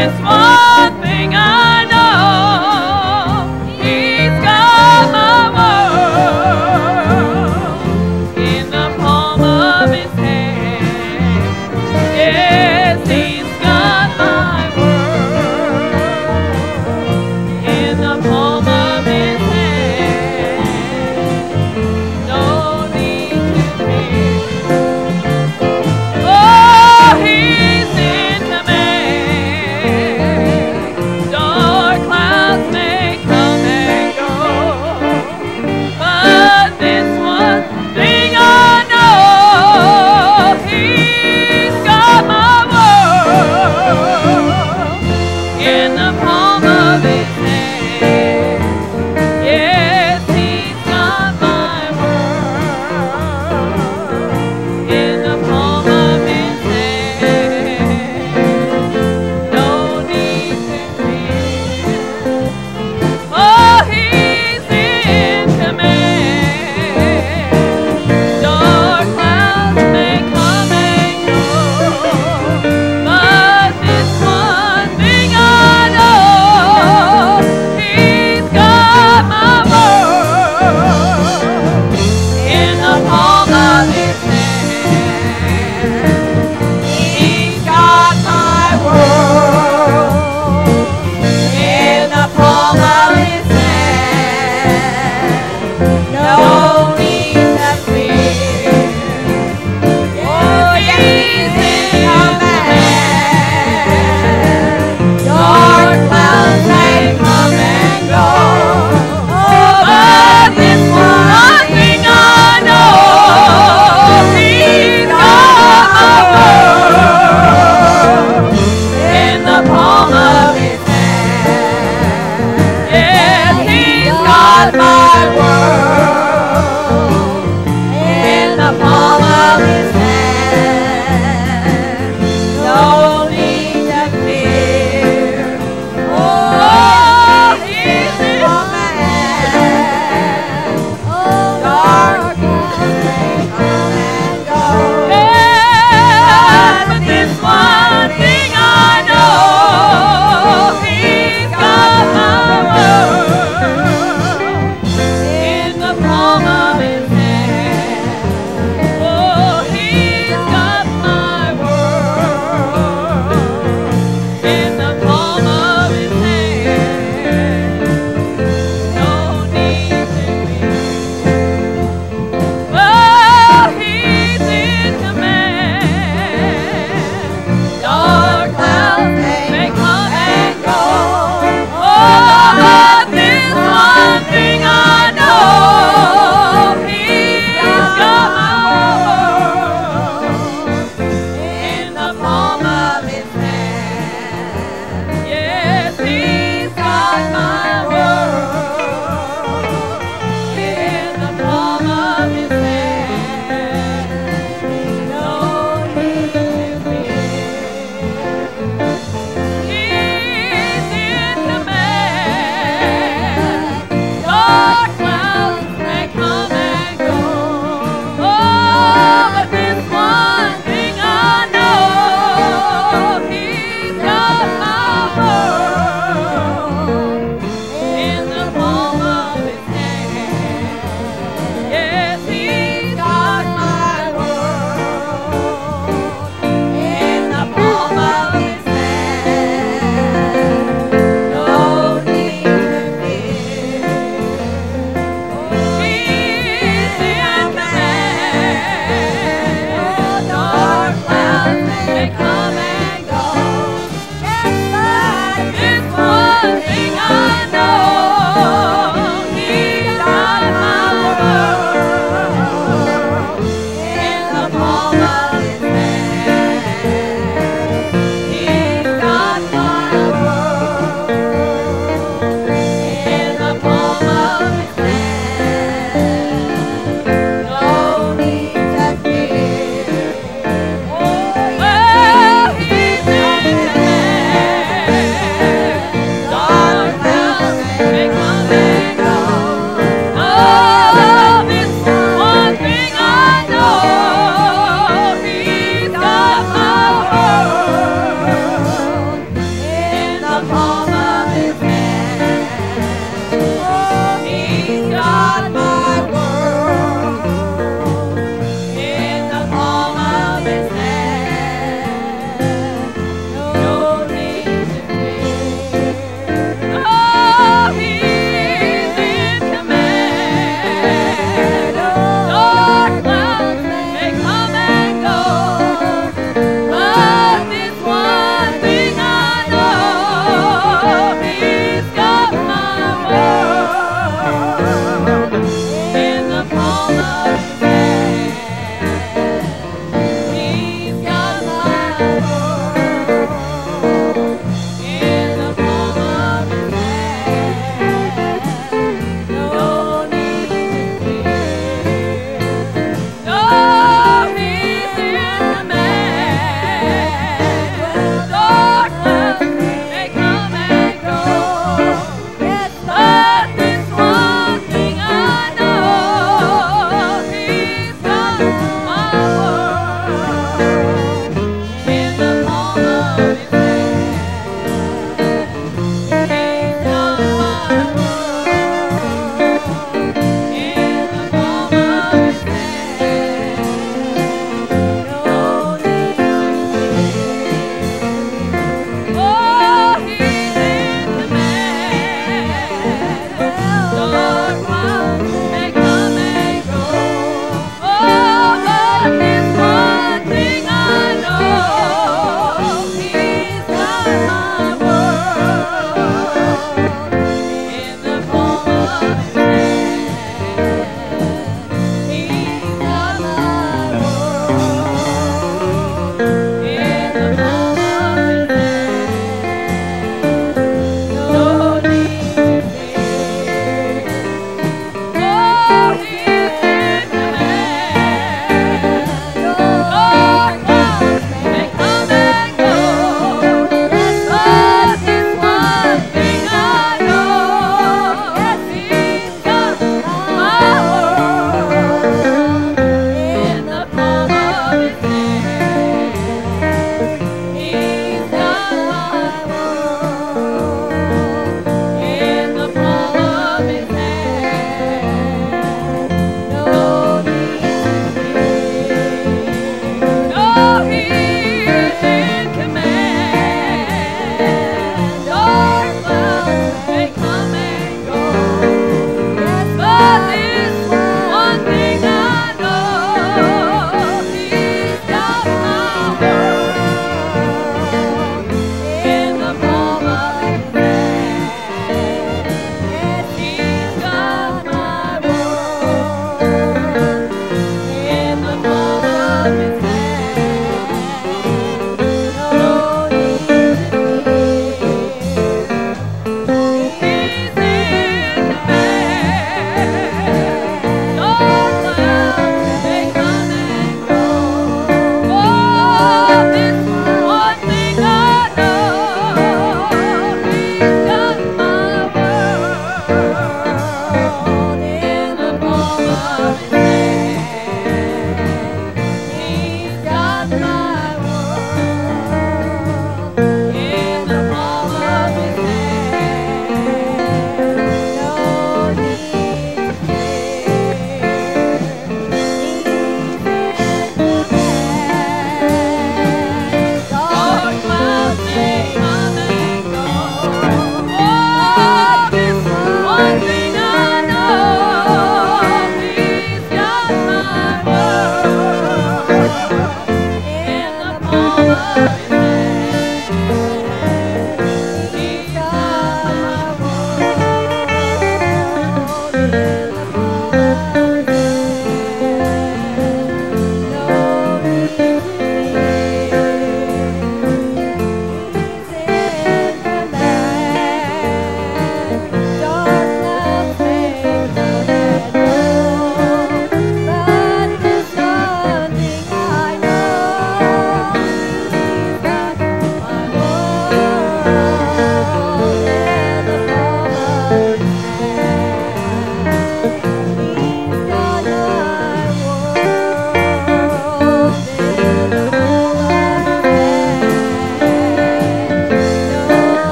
He's in command.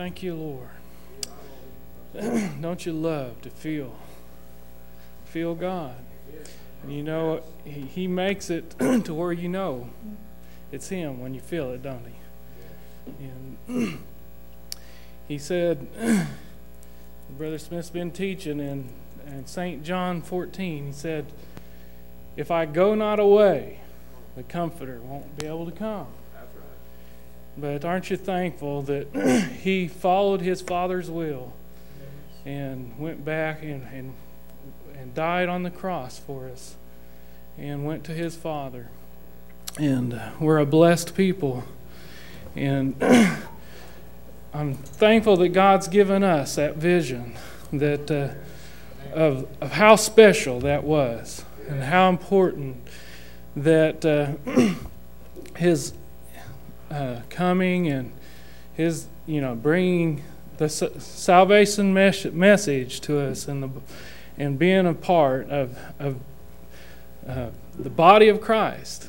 Thank you, Lord. Don't you love to feel God? And you know, He makes it to where you know it's Him when you feel it, don't He? And He said, Brother Smith's been teaching in St. John 14, he said, if I go not away, the Comforter won't be able to come. That's right. But aren't you thankful that He followed His Father's will and went back and died on the cross for us and went to His Father? And we're a blessed people. And I'm thankful that God's given us that vision that of how special that was and how important that His coming and His, bringing the salvation message to us and being a part of the body of Christ.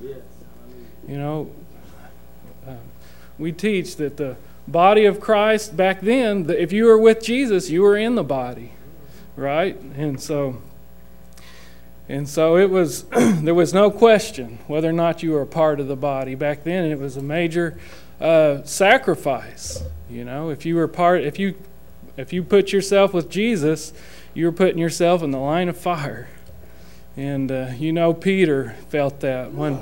We teach that the body of Christ back then, if you were with Jesus, you were in the body, right? And so it was there was no question whether or not you were a part of the body. Back then it was a major sacrifice. If you put yourself with Jesus, you were putting yourself in the line of fire. And Peter felt that when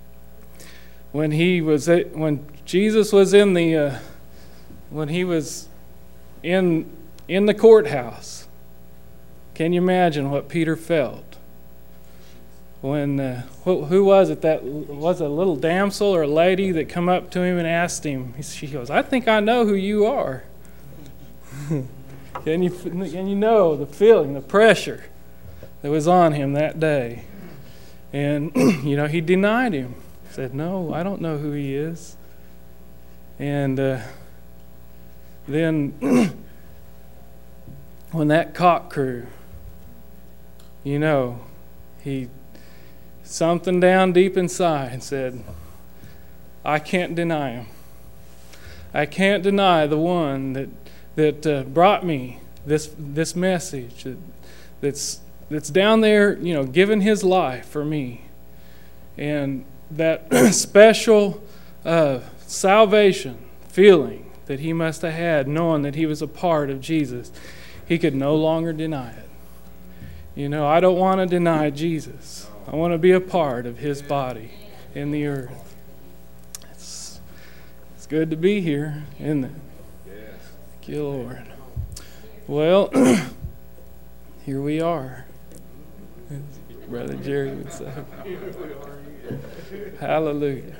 Jesus was when he was in the courthouse. Can you imagine what Peter felt? When who was it that was a little damsel or a lady that come up to him and asked him? She goes, "I think I know who you are." Can you know the feeling, the pressure that was on him that day? And he denied him. Said, "No, I don't know who he is." And then when that cock crew, he something down deep inside said, "I can't deny him. I can't deny the one that brought me this message that's down there, giving his life for me." And that special salvation feeling that he must have had, knowing that he was a part of Jesus, he could no longer deny it. I don't want to deny Jesus. I want to be a part of His body in the earth. It's good to be here, isn't it? Thank you, Lord. Well, here we are. Brother Jerry would say. Hallelujah.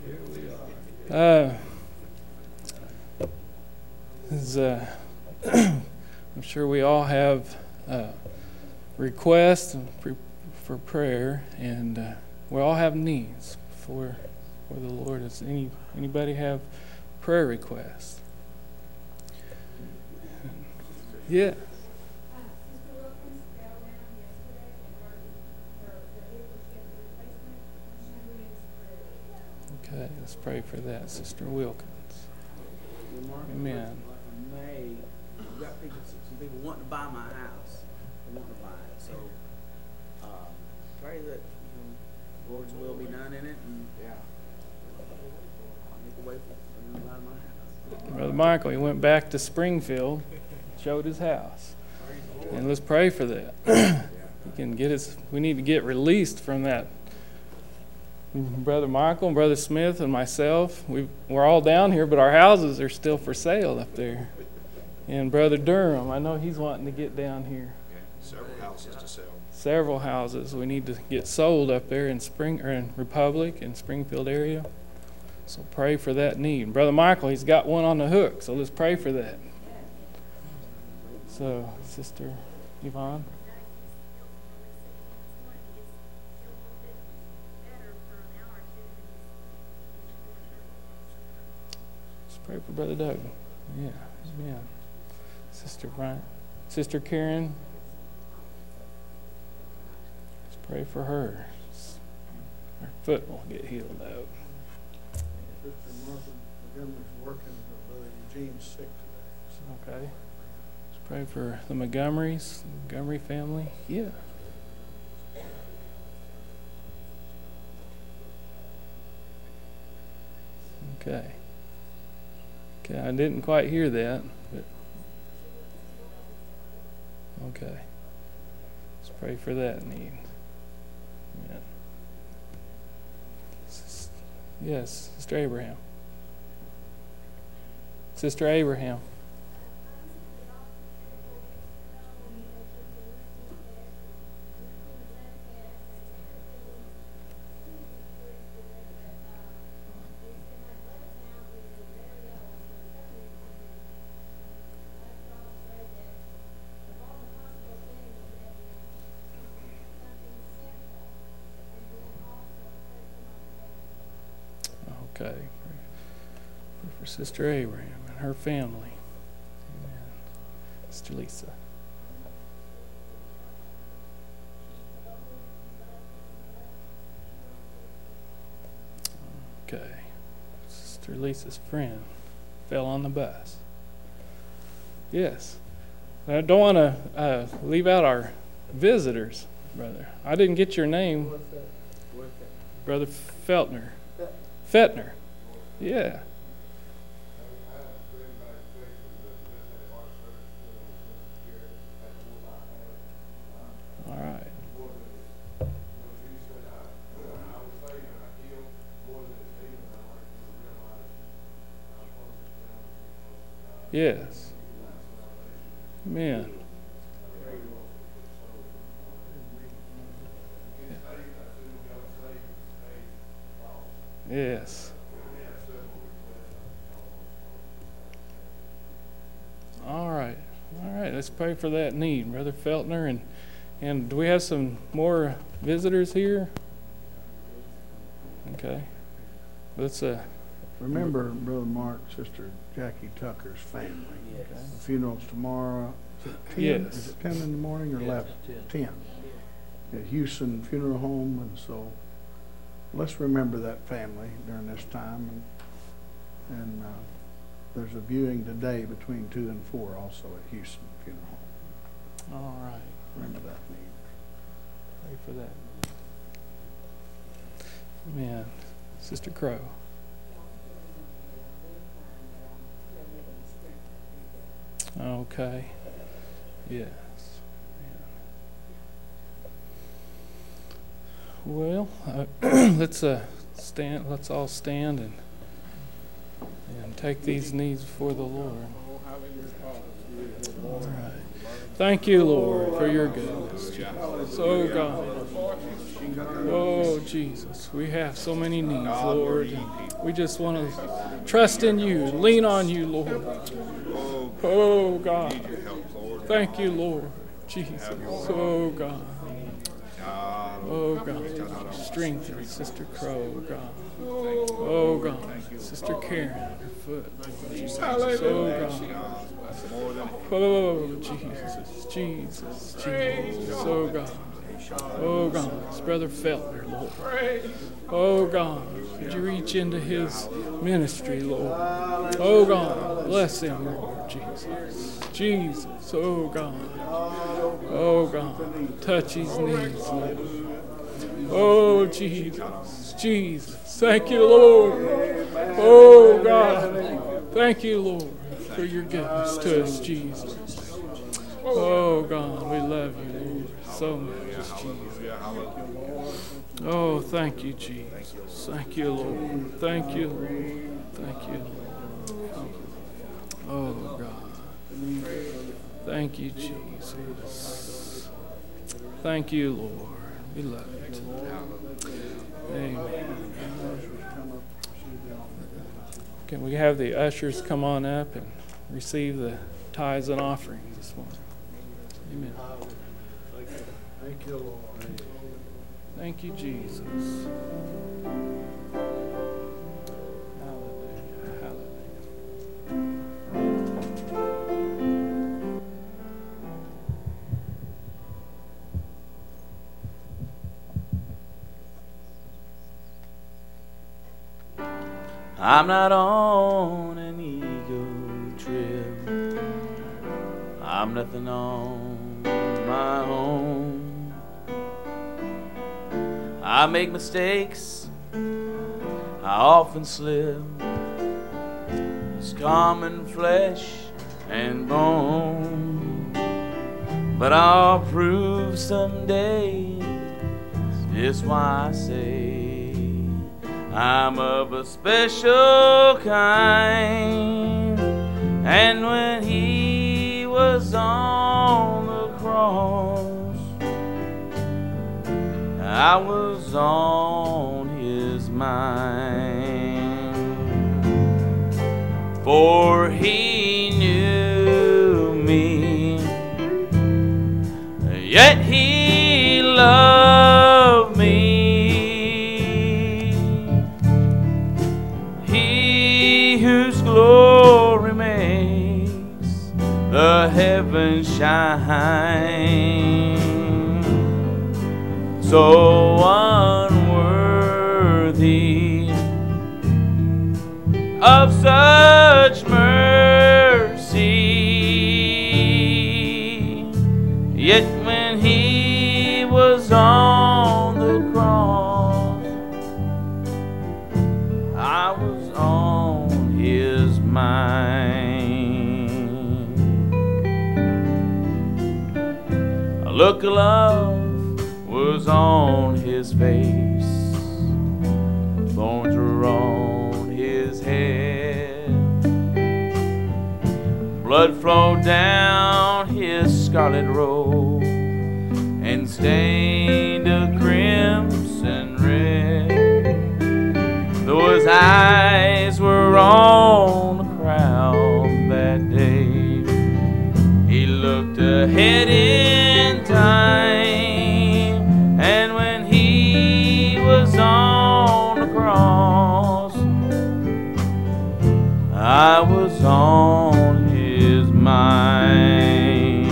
I'm sure we all have requests for prayer, and we all have needs for the Lord. Does anybody have prayer requests? Yeah. Okay, let's pray for that, Sister Wilkins. Amen. Some people want to buy my house. They want to buy it. So pray that the Lord's will be done in it, and I'll make a way for them to buy my house. Brother Michael, he went back to Springfield, showed his house. And let's pray for that. He can get we need to get released from that. Brother Michael and Brother Smith and myself, we're all down here, but our houses are still for sale up there. And Brother Durham, I know he's wanting to get down here. Several houses to sell. Several houses we need to get sold up there in Republic and Springfield area. So pray for that need. Brother Michael, he's got one on the hook, so let's pray for that. So, Sister Yvonne. Let's pray for Brother Doug. Yeah, amen. Sister Bryant. Sister Karen. Let's pray for her. Her foot won't get healed out. Sister Martha McGinley's working, but Brother Eugene's sick today. Okay. Let's pray for the Montgomerys, the Montgomery family. Yeah. Okay. Okay, I didn't quite hear that, but okay. Let's pray for that need. Yeah. Yes, Sister Abraham. Sister Abraham. Okay. Pray for Sister Abraham and her family. Amen. Sister Lisa. Okay. Sister Lisa's friend fell on the bus. Yes. I don't want to leave out our visitors, brother. I didn't get your name. What's that? Brother Feltner. Fettner. Yeah. All right. Yes. Amen. Yes. All right. All right. Let's pray for that need, Brother Feltner. And do we have some more visitors here? Okay. Let's remember, Brother Mark, Sister Jackie Tucker's family. Yes. The funeral's tomorrow. Is it 10? Yes. Is it 10 in the morning or 11? 10. At Houston Funeral Home, and so let's remember that family during this time. And there's a viewing today between 2 and 4 also at Houston Funeral Home. all right. Remember that need. Pray for that. Amen. Sister Crow. Okay. Yes. Well, let's stand. Let's all stand and take these needs before the Lord. All right. Thank you, Lord, for your goodness. So God. Oh, Jesus. We have so many needs, Lord. And we just want to trust in you, lean on you, Lord. Oh, God. Thank you, Lord. Jesus. Oh, God. Oh, God. Strengthen Sister Crow, God. Oh, God. Sister Karen, her foot. Jesus. Oh, God. Oh, Jesus. Jesus. Jesus. Oh, God. Oh, God. It's Brother Feltner, Lord. Oh, God. Would you reach into his ministry, Lord? Oh, God. Bless him, Lord. Jesus. Jesus. Oh, God. Oh, God. Touch his knees, Lord. Oh, Jesus. Jesus. Thank you, Lord. Oh, God. Thank you, Lord, for your goodness to us, Jesus. Oh, God. We love you, Lord, so much, Jesus. Oh, thank you, Jesus. Thank you, Lord. Thank you, Lord. Thank you, Lord. Oh, God. Thank you, Jesus. Thank you, Lord. We love you tonight. Amen. Can we have the ushers come on up and receive the tithes and offerings this morning? Amen. Thank you, Lord. Thank you, Jesus. Hallelujah. Hallelujah. I'm not on an ego trip. I'm nothing on my own. I make mistakes, I often slip. It's common flesh and bone, but I'll prove someday. That's why I say I'm of a special kind. And when he was on the cross, I was on his mind. For he knew me, yet he loved me. He whose glory makes the heavens shine, so unworthy of such mercy, yet when he was on the cross, I was on his mind. A look of love was on his face, thorns were on his head, blood flowed down his scarlet robe and stained a crimson red. Though his eyes were on the crowd that day, he looked ahead in time, and when he was on the cross, I was on his mind.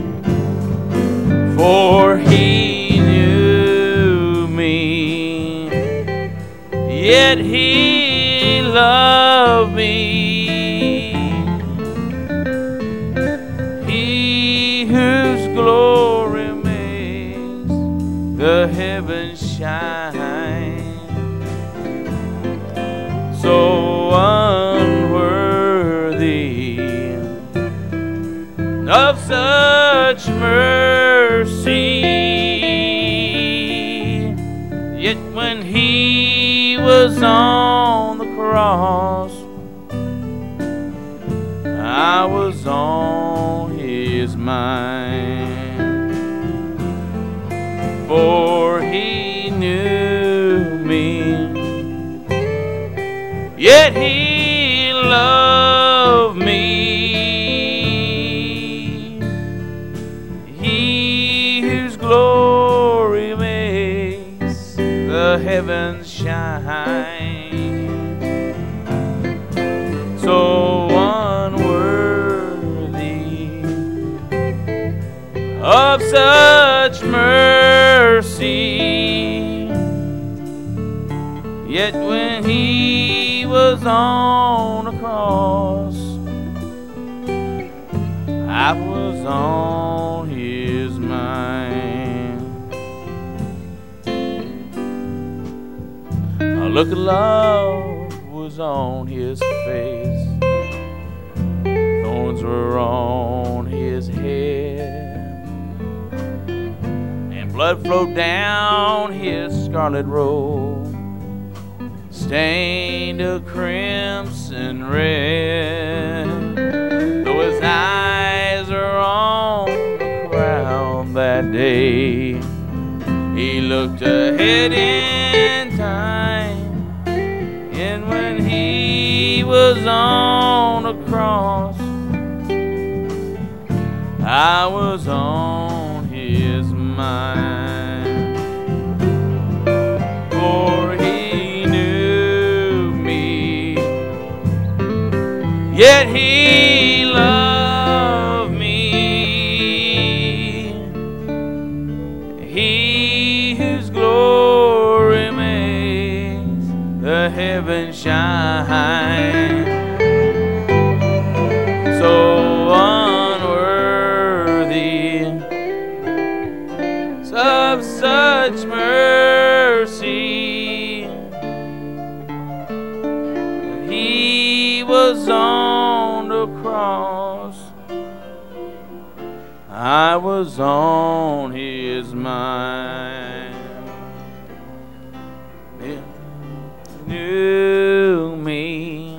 For he knew me, yet he loved me. He whose glory makes the heavens shine, so unworthy of such mercy, yet when he was on the cross, I was on his mind. For he knew me, yet he loved me. He whose glory makes the heavens shine, so unworthy of such mercy, yet when he was on the cross, I was on his mind. A look of love was on his face, thorns were on his head, and blood flowed down his scarlet robe, stained a crimson red. Though his eyes are on the crowd that day, he looked ahead in time, and when he was on the cross, I was on his mind. For he knew me, yet he loved me. He whose glory makes the heavens shine, so unworthy was on the cross, I was on his mind. He knew me,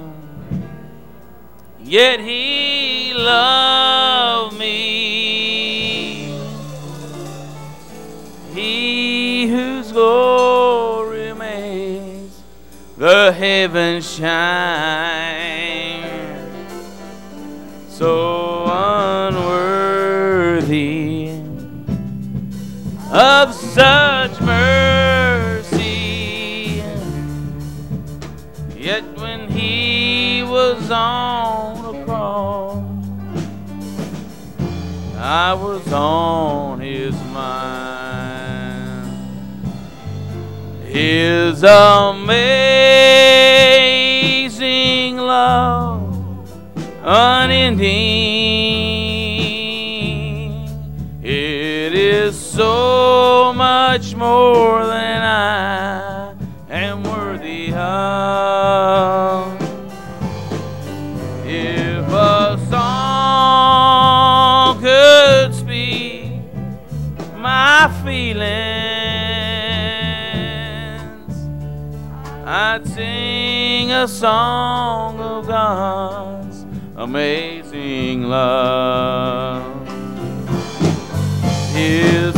yet he loved me. He whose glory makes the heavens shine, so unworthy of such mercy, yet when he was on the cross, I was on his mind. His amazing love, unending, it is so much more than I am worthy of. If a song could speak my feelings, I'd sing a song of God's amazing love. His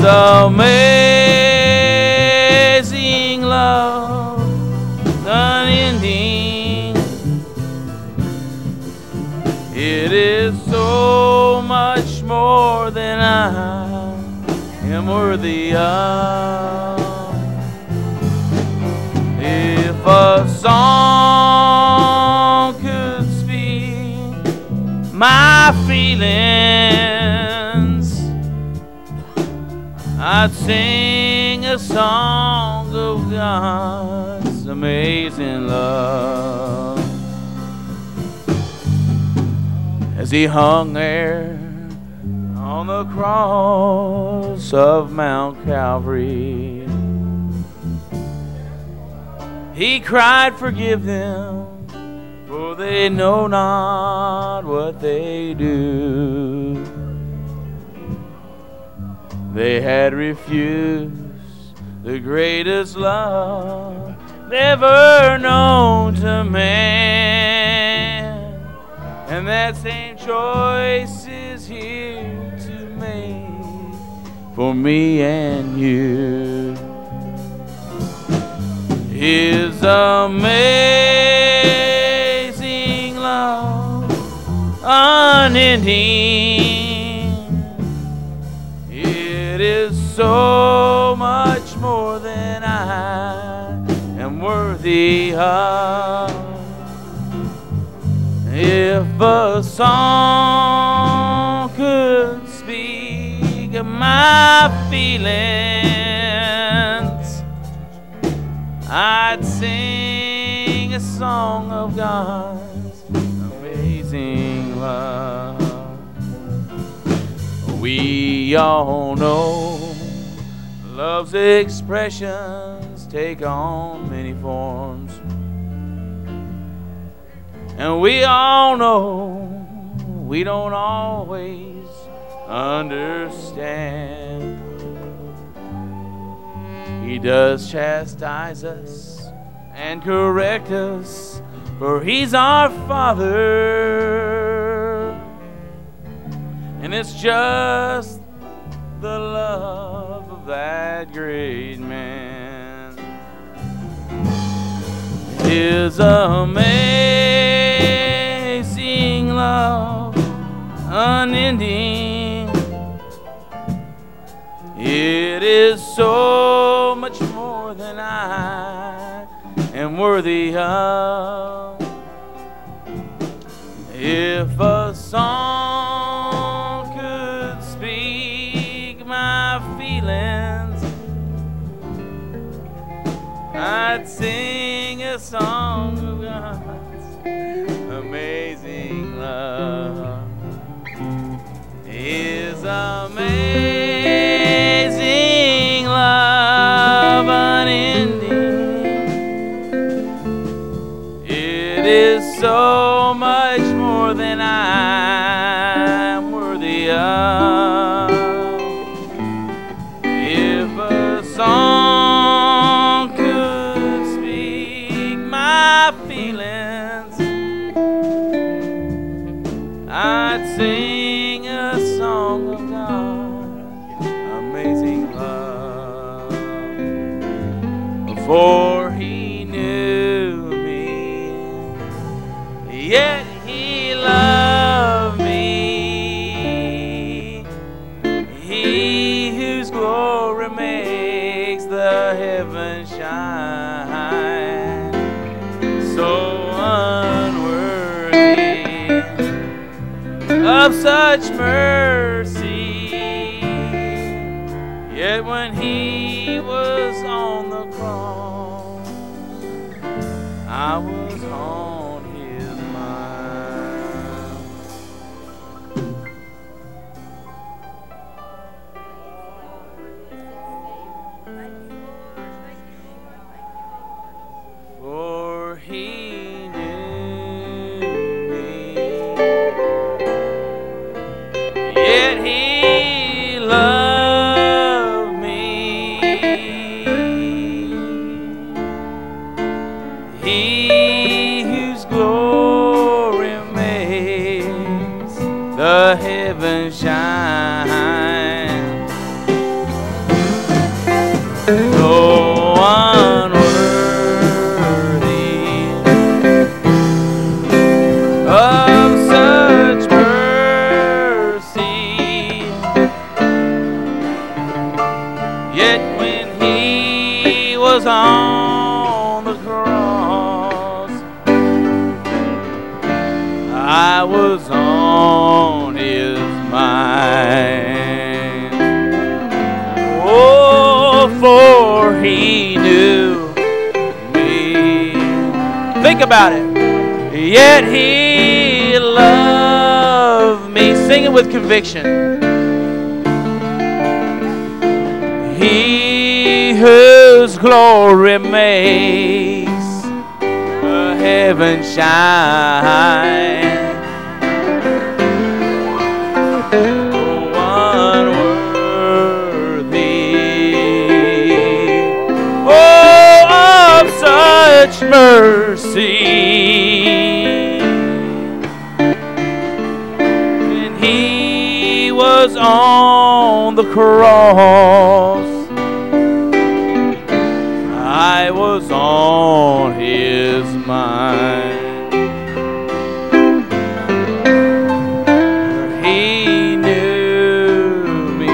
amazing love, unending, it is so much more than I am worthy of. If a song could speak my feelings, I'd sing a song of God's amazing love. As he hung there on the cross of Mount Calvary, he cried, "Forgive them, for they know not what they do." They had refused the greatest love never known to man, and that same choice is here to make for me and you. His amazing love, unending, it is so much more than I am worthy of. If a song could speak of my feelings, I'd sing a song of God's amazing love. We all know love's expressions take on many forms, and we all know we don't always understand. He does chastise us and correct us, for he's our Father. And it's just the love of that great man. His amazing love, unending, it is so much more than I am worthy of. If a song could speak my feelings, I'd sing a song of God's amazing love. His amazing love, unending, it is so much more than I'm worthy of. If a song could speak my feelings, I'd sing a song of God's amazing love. For He knew me, yet He loved me. He whose glory makes the heavens shine, so unworthy of such mercy, yet when He was on the cross, I was on His mind. For He knew me, yet He loved me. He whose glory makes the heavens shine, though unworthy of such mercy, yet when He was on the cross, I was on His mind. Oh, for He knew me. Think about it. Yet He loved me. Sing it with conviction. He whose glory makes the heavens shine, such mercy, when He was on the cross, I was on His mind. He knew me,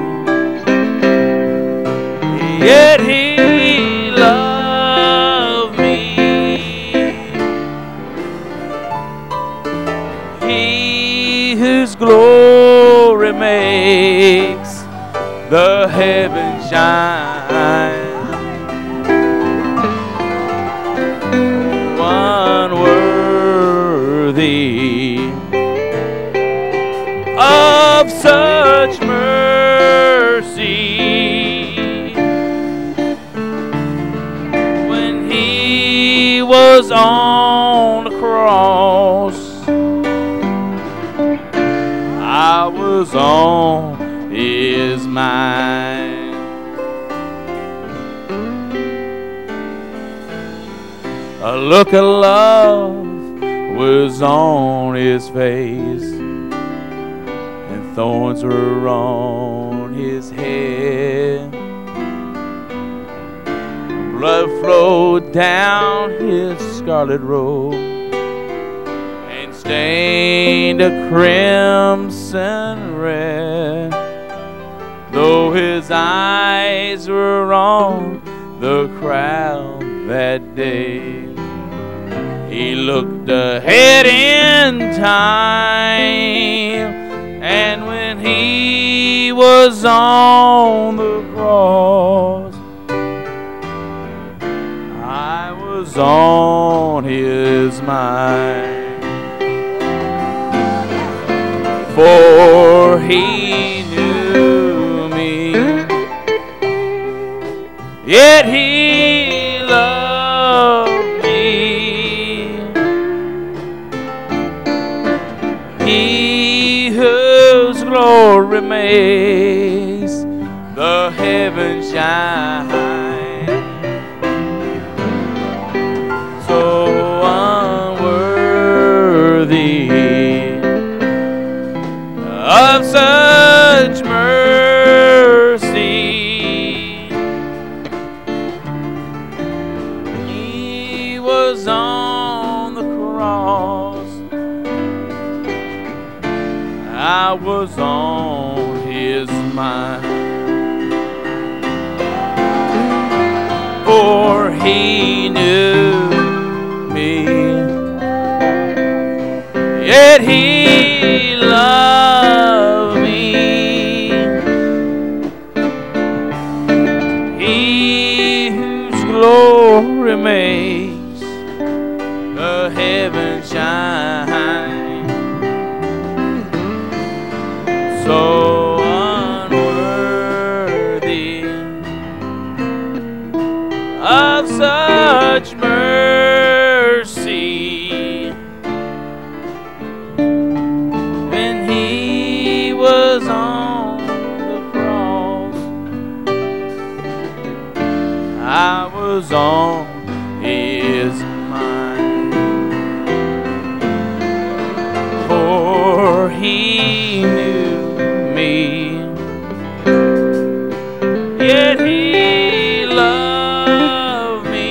yet He loved me. He whose glory makes the heavens shine, unworthy of such mercy, when He was on the cross, I was on His mind. A look of love was on His face, and thorns were on His head. Blood flowed down His scarlet robe and stained a crimson red. Though His eyes were on the crowd that day, He looked ahead in time, and when He was on the cross, I was on His mind. For He knew me, yet He loved me. glory makes the heavens shine. So unworthy of such mercy, He was on the cross, I was on His mind. For He knew me, yet He loved me. He whose glory makes the heavens shine. So unworthy of such mercy, when He was on the cross, I was on His mind. For He knew me, yet He loved me.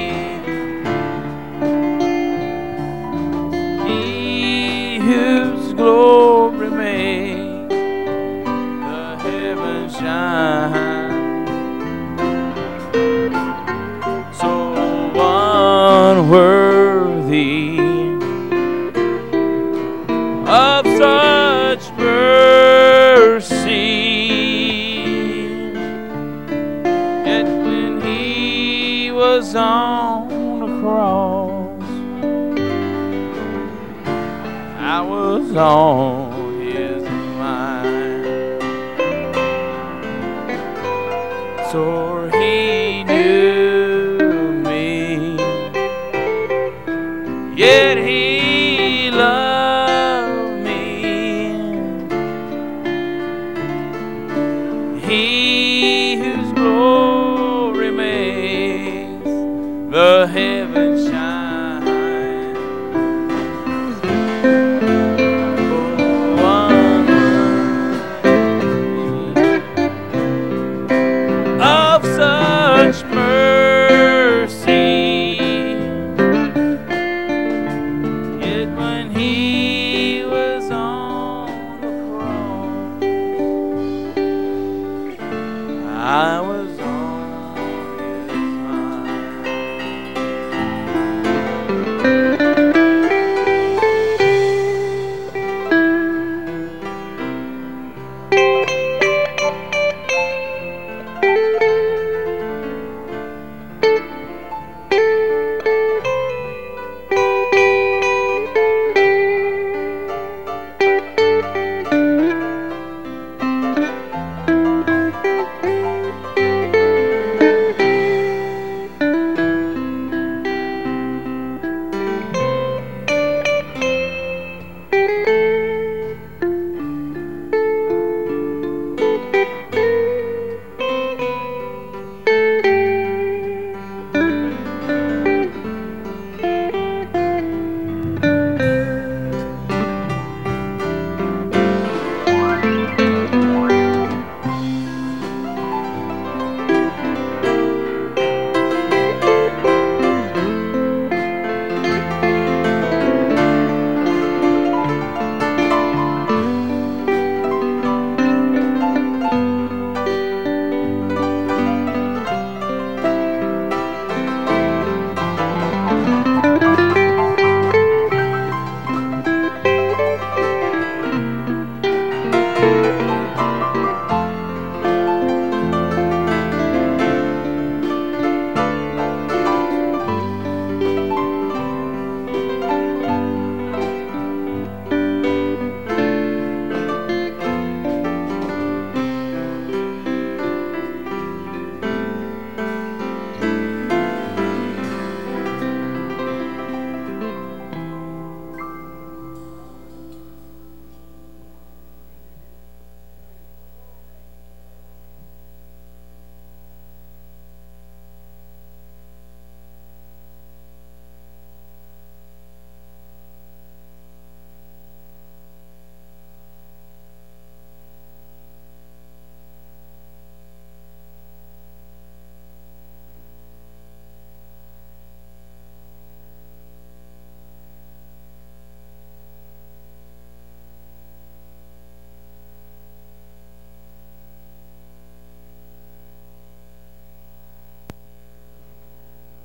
He whose glory made the heavens shine. So unworthy of such mercy, yet when He was on the cross, I was on His mind. So He knew me, yet He loved me. He whose glory makes the heavens shine. Oh, unworthy of such mercy, yet when He was on the cross, I was on His mind.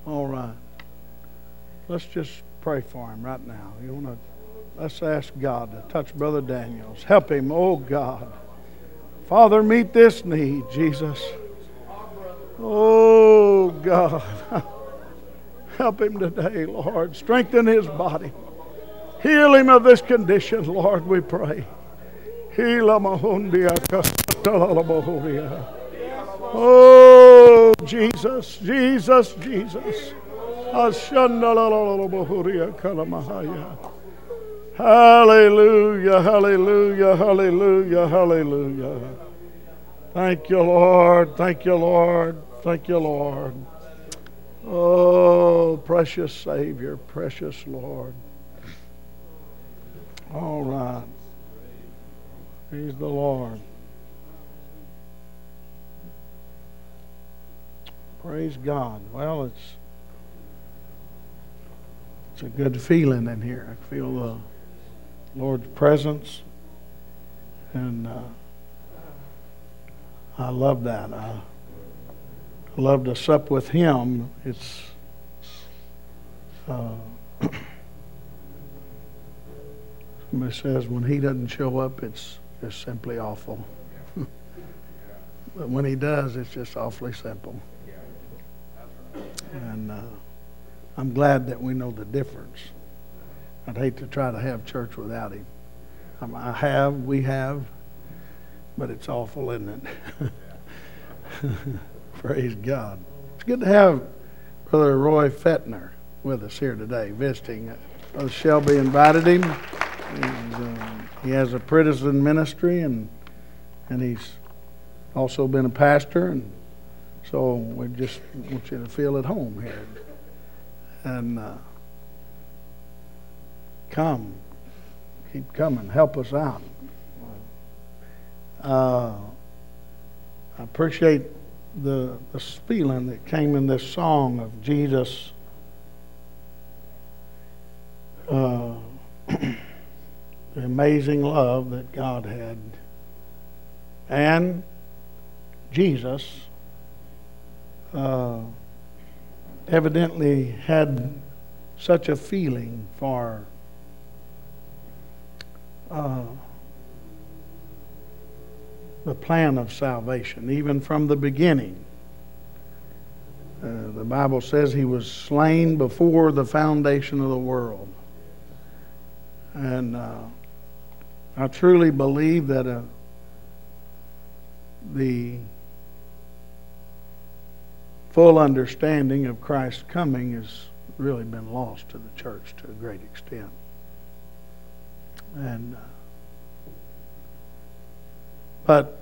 All right. Let's just pray for him right now. Let's ask God to touch Brother Daniels. Help him, oh God. Father, meet this need, Jesus. Oh God. Help him today, Lord. Strengthen his body. Heal him of this condition, Lord, we pray. Oh, Jesus, Jesus, Jesus. Hallelujah, hallelujah, hallelujah, hallelujah. Thank you, Lord. Thank you, Lord. Thank you, Lord. Oh, precious Savior, precious Lord. All right. He's the Lord. Praise God. Well, it's a good feeling in here. I feel the Lord's presence, and I love that. I love to sup with Him. It's somebody says when He doesn't show up, it's just simply awful. But when He does, it's just awfully simple. And I'm glad that we know the difference. I'd hate to try to have church without Him. We have, but it's awful, isn't it? Praise God. It's good to have Brother Roy Fettner with us here today, visiting. Brother Shelby invited him. He has a prison ministry, and he's also been a pastor, and so we just want you to feel at home here. And keep coming, help us out. I appreciate the feeling that came in this song of Jesus. The amazing love that God had, and Jesus evidently had such a feeling for the plan of salvation, even from the beginning. The Bible says He was slain before the foundation of the world. And I truly believe that the full understanding of Christ's coming has really been lost to the church to a great extent. And but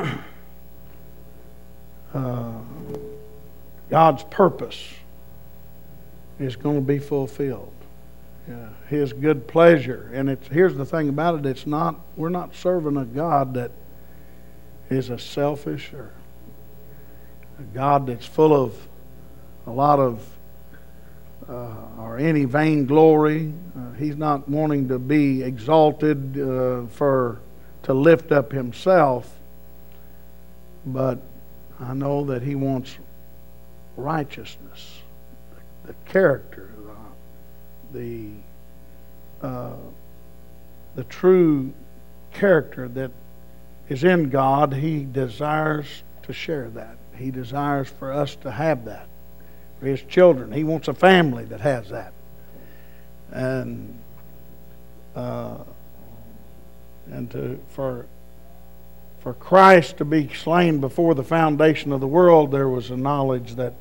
God's purpose is going to be fulfilled. His good pleasure, and here's the thing about it: we're not serving a God that is a selfish or a God that's full of a lot of or any vainglory. He's not wanting to be exalted to lift up Himself, but I know that He wants righteousness, the character, the true character that is in God. He desires to share that. He desires for us to have that, for His children. He wants a family that has that. And for Christ to be slain before the foundation of the world, there was a knowledge that,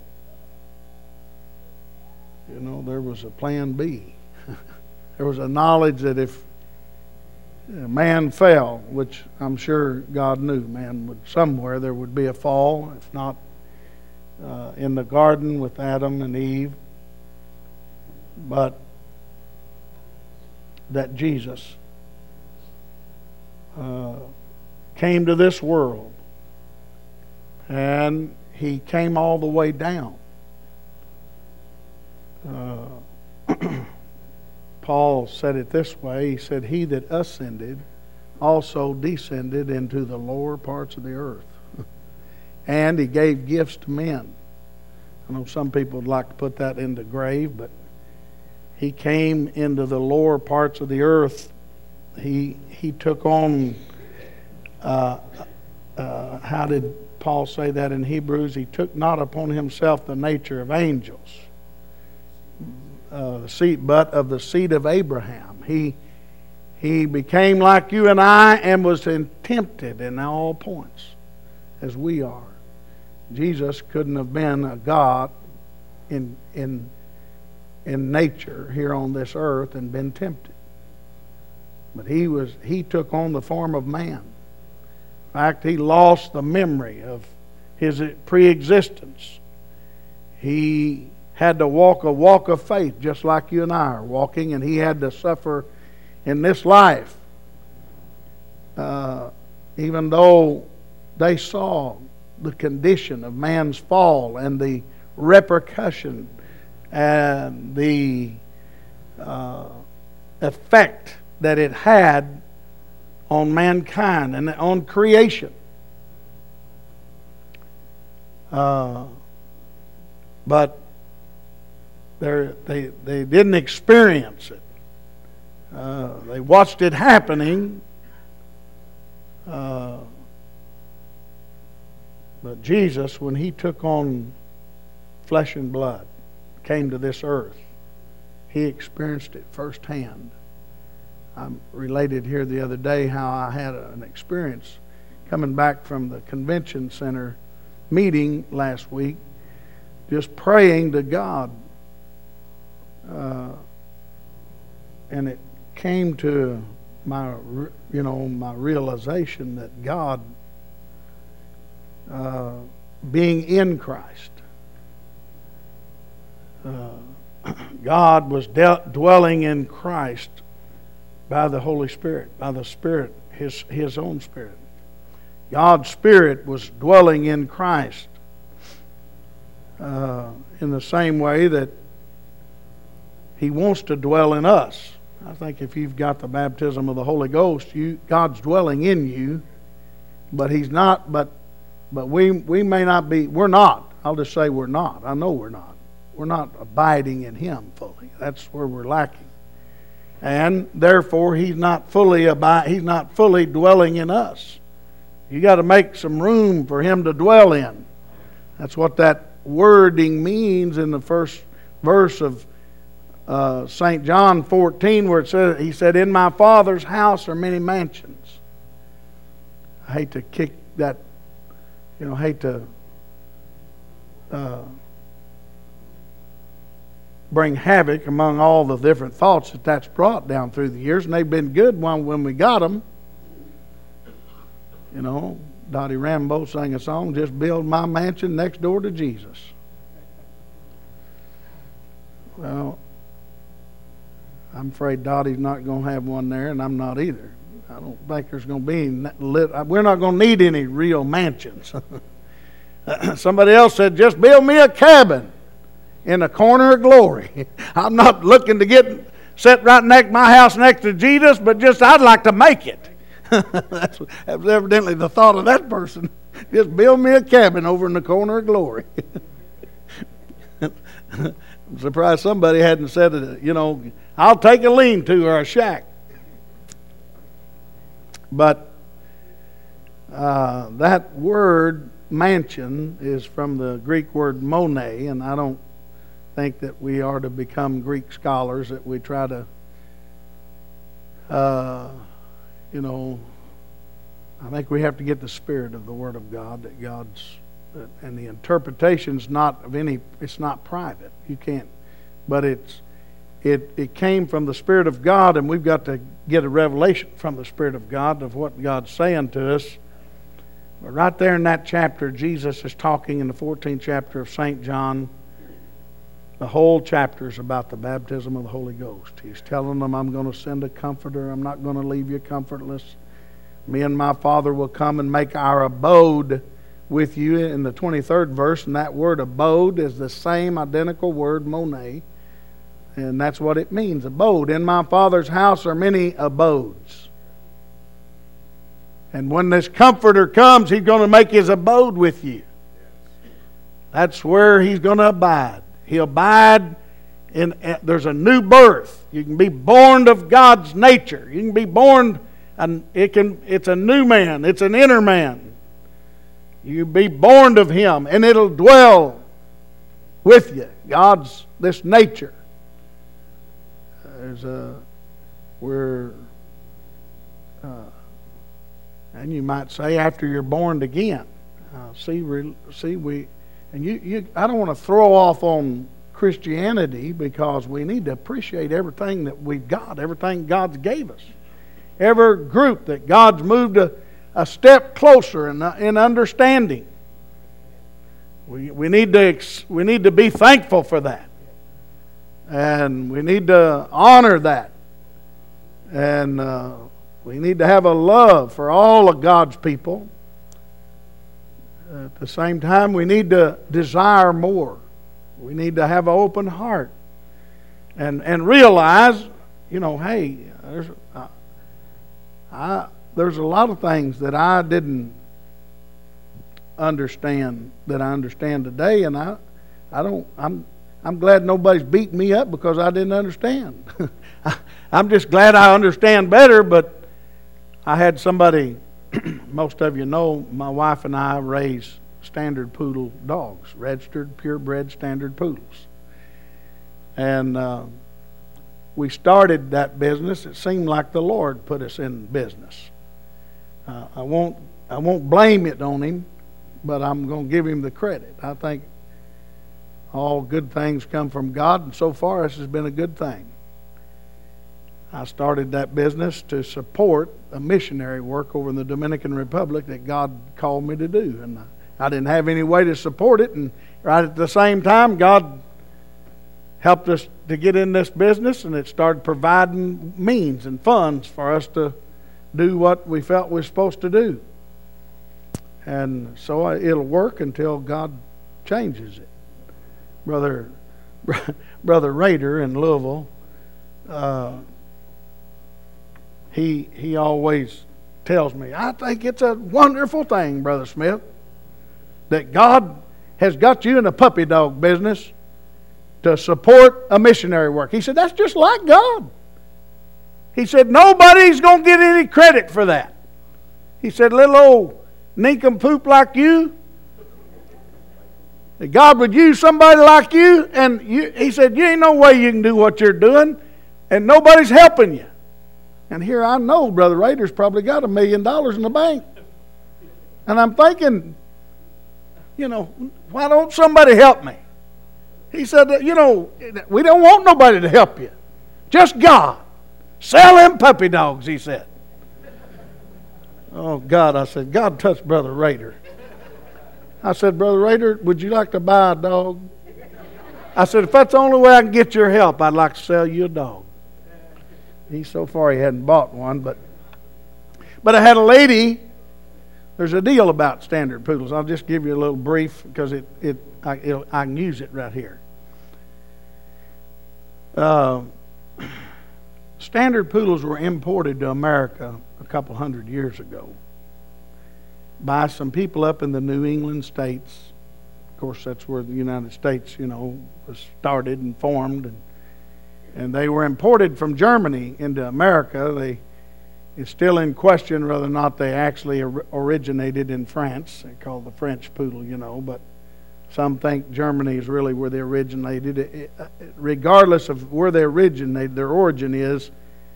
there was a plan B. There was a knowledge that if man fell, which I'm sure God knew, somewhere there would be a fall, if not in the garden with Adam and Eve, but that Jesus came to this world, and He came all the way down. Paul said it this way. He said, "He that ascended also descended into the lower parts of the earth." And He gave gifts to men. I know some people would like to put that in the grave, but He came into the lower parts of the earth. He took on, how did Paul say that in Hebrews? He took not upon Himself the nature of angels, but of the seed of Abraham. He became like you and I and was tempted in all points as we are. Jesus couldn't have been a God in nature here on this earth and been tempted. But He took on the form of man. In fact, He lost the memory of His pre-existence. He had to walk a walk of faith just like you and I are walking, and He had to suffer in this life. Even though they saw the condition of man's fall and the repercussion and the effect that it had on mankind and on creation. But they didn't experience it. They watched it happening. But Jesus, when He took on flesh and blood, came to this earth, He experienced it firsthand. I related here the other day how I had an experience coming back from the convention center meeting last week, just praying to God. And it came to my realization that God, being in Christ, God was dwelling in Christ by the Holy Spirit, by the Spirit, His own Spirit. God's Spirit was dwelling in Christ in the same way that He wants to dwell in us. I think if you've got the baptism of the Holy Ghost, God's dwelling in you, but He's not. But we may not be. We're not. I'll just say we're not. I know we're not. We're not abiding in Him fully. That's where we're lacking, and therefore He's not fully dwelling in us. You got to make some room for Him to dwell in. That's what that wording means in the first verse of St. John 14, where it says, He said, "In my Father's house are many mansions." I hate to kick that, hate to bring havoc among all the different thoughts that's brought down through the years, and they've been good when we got them. Dottie Rambo sang a song, "Just build my mansion next door to Jesus." Well, I'm afraid Dottie's not going to have one there, and I'm not either. I don't think there's going to be we're not going to need any real mansions. Somebody else said, "Just build me a cabin in a corner of glory." I'm not looking to get set right next my house next to Jesus, but just I'd like to make it. That was evidently the thought of that person. Just build me a cabin over in the corner of glory. I'm surprised somebody hadn't said it, I'll take a lean-to or a shack. But that word mansion is from the Greek word mone, and I don't think that we are to become Greek scholars, that we try to, I think we have to get the spirit of the Word of God, and the interpretation's not of any, it's not private. You can't, but it came from the Spirit of God, and we've got to get a revelation from the Spirit of God of what God's saying to us. But right there in that chapter, Jesus is talking in the 14th chapter of St. John. The whole chapter is about the baptism of the Holy Ghost. He's telling them, "I'm going to send a comforter. I'm not going to leave you comfortless. Me and my Father will come and make our abode with you," in the 23rd verse. And that word abode is the same identical word mone. And that's what it means, abode. "In my Father's house are many abodes." And when this comforter comes, He's going to make His abode with you. That's where he's going to abide. He'll abide in, there's a new birth. You can be born of God's nature. You can be born, and it's a new man. It's an inner man. You be born of Him, and it'll dwell with you. God's this nature. And you might say after you're born again. I don't want to throw off on Christianity, because we need to appreciate everything that we've got, everything God's gave us. Every group that God's moved a step closer in understanding. We need to be thankful for that. And we need to honor that. And we need to have a love for all of God's people. At the same time, we need to desire more. We need to have an open heart. And realize, hey, there's a lot of things that I didn't understand that I understand today, and I'm glad nobody's beating me up because I didn't understand. I'm just glad I understand better. But I had somebody, most of you know, my wife and I raise standard poodle dogs, registered purebred standard poodles, and we started that business. It seemed like the Lord put us in business. I won't blame it on Him, but I'm going to give Him the credit. I think all good things come from God, and so far this has been a good thing. I started that business to support a missionary work over in the Dominican Republic that God called me to do, and I didn't have any way to support it, and right at the same time God helped us to get in this business, and it started providing means and funds for us to do what we felt we were supposed to do. And so it'll work until God changes it. Brother Rader in Louisville, he always tells me, I think it's a wonderful thing, Brother Smith, that God has got you in the puppy dog business to support a missionary work. He said, that's just like God. He said, nobody's going to get any credit for that. He said, little old nincompoop like you, that God would use somebody like you, and he said, you ain't no way you can do what you're doing, and nobody's helping you. And here I know Brother Rader's probably got $1 million in the bank. And I'm thinking, why don't somebody help me? He said, we don't want nobody to help you. Just God. Sell them puppy dogs, he said. Oh, God, I said, God touched Brother Rader. I said, Brother Rader, would you like to buy a dog? I said, if that's the only way I can get your help, I'd like to sell you a dog. So far he hadn't bought one, but I had a lady. There's a deal about standard poodles. I'll just give you a little brief because I can use it right here. Standard poodles were imported to America a couple hundred years ago by some people up in the New England states. Of course, that's where the United States, was started and formed, and they were imported from Germany into America. It's still in question whether or not they actually originated in France. They call the French poodle, but some think Germany is really where they originated. Regardless of where they originated, their origin is,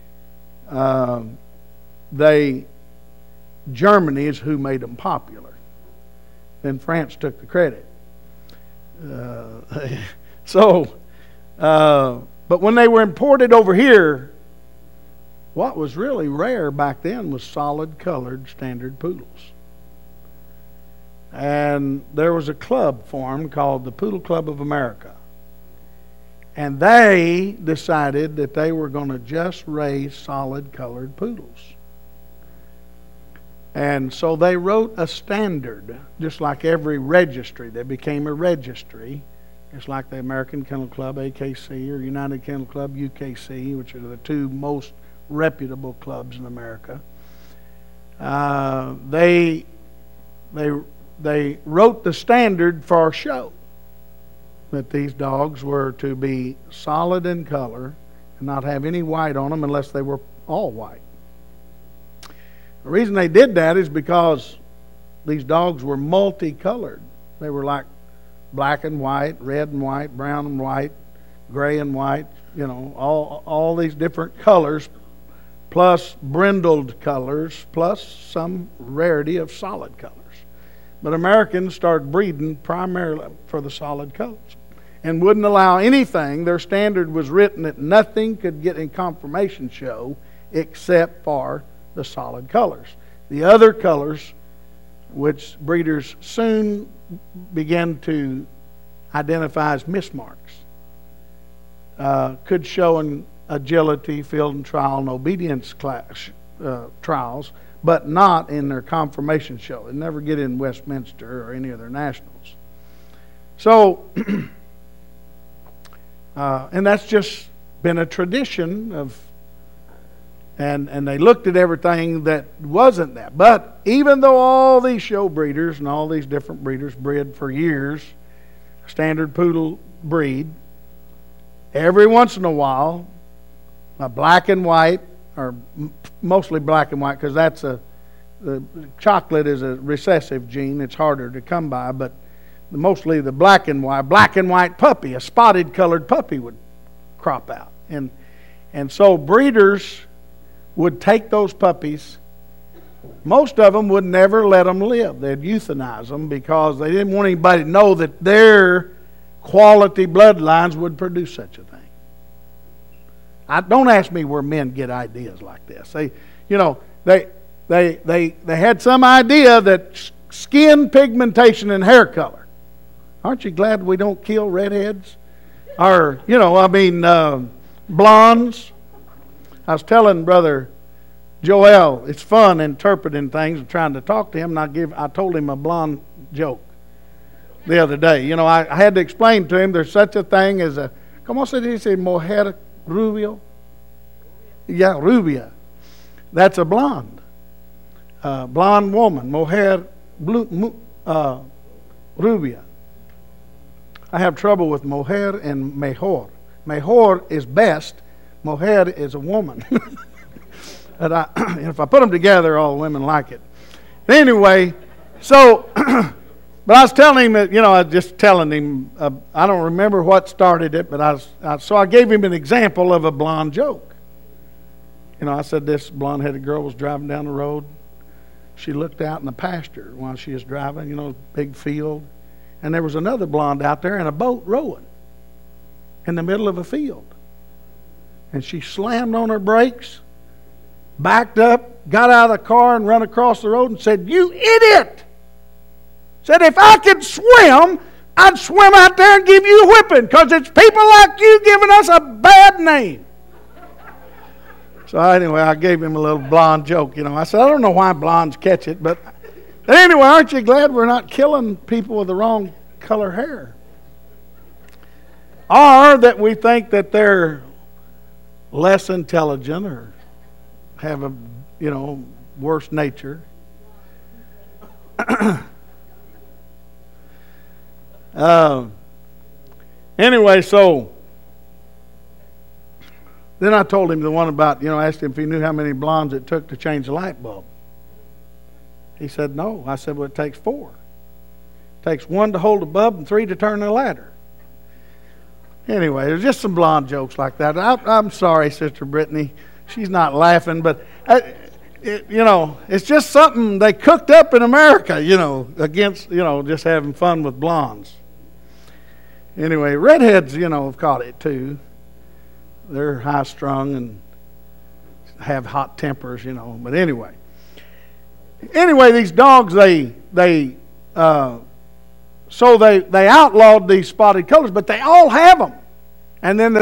Germany is who made them popular. Then France took the credit. But when they were imported over here, what was really rare back then was solid colored standard poodles. And there was a club formed called the Poodle Club of America. And they decided that they were going to just raise solid colored poodles. And so they wrote a standard, just like every registry. They became a registry. It's like the American Kennel Club, AKC, or United Kennel Club, UKC, which are the two most reputable clubs in America. They wrote the standard for a show. that these dogs were to be solid in color and not have any white on them unless they were all white. The reason they did that is because these dogs were multicolored. They were like black and white, red and white, brown and white, gray and white, all these different colors, plus brindled colors, plus some rarity of solid colors. But Americans started breeding primarily for the solid colors and wouldn't allow anything. Their standard was written that nothing could get in conformation show except for the solid colors. The other colors, which breeders soon began to identify as mismarks, could show an agility, field and trial, and obedience trials, but not in their conformation show. They never get in Westminster or any of their nationals. So, and that's just been a tradition of, and they looked at everything that wasn't that. But even though all these show breeders and all these different breeders bred for years, standard poodle breed, every once in a while, a black and white, or mostly black and white, because the chocolate is a recessive gene. It's harder to come by, but mostly the black and white puppy, a spotted colored puppy would crop out. And so breeders would take those puppies. Most of them would never let them live. They'd euthanize them because they didn't want anybody to know that their quality bloodlines would produce such a thing. Don't ask me where men get ideas like this. They had some idea that skin pigmentation and hair color. Aren't you glad we don't kill redheads? Or, blondes. I was telling Brother Joel, it's fun interpreting things and trying to talk to him, and I told him a blonde joke the other day. I had to explain to him there's such a thing as a, ¿cómo se dice mujer rubio? Yeah, rubia. That's a blonde. Blonde woman, mujer rubia. I have trouble with mujer and mejor. Mejor is best. Mujer is a woman. But if I put them together, all women like it. Anyway, so, but I was telling him that, I was just telling him, I don't remember what started it, but so I gave him an example of a blonde joke. I said this blonde-headed girl was driving down the road. She looked out in the pasture while she was driving, big field. And there was another blonde out there in a boat rowing in the middle of a field. And she slammed on her brakes, backed up, got out of the car and ran across the road and said, "You idiot!" Said, "If I could swim, I'd swim out there and give you a whipping, because it's people like you giving us a bad name." So anyway, I gave him a little blonde joke. I said, I don't know why blondes catch it, but anyway, aren't you glad we're not killing people with the wrong color hair? Or that we think that they're less intelligent or have a, worse nature. Anyway, so then I told him the one about, asked him if he knew how many blondes it took to change a light bulb. He said, no. I said, well, it takes 4. It takes 1 to hold the bulb and 3 to turn the ladder. Anyway, there's just some blonde jokes like that. I'm sorry, Sister Brittany. She's not laughing, but, it's just something they cooked up in America, against, just having fun with blondes. Anyway, redheads, have caught it too. They're high-strung and have hot tempers, But anyway, these dogs, they outlawed these spotted colors, but they all have them. And then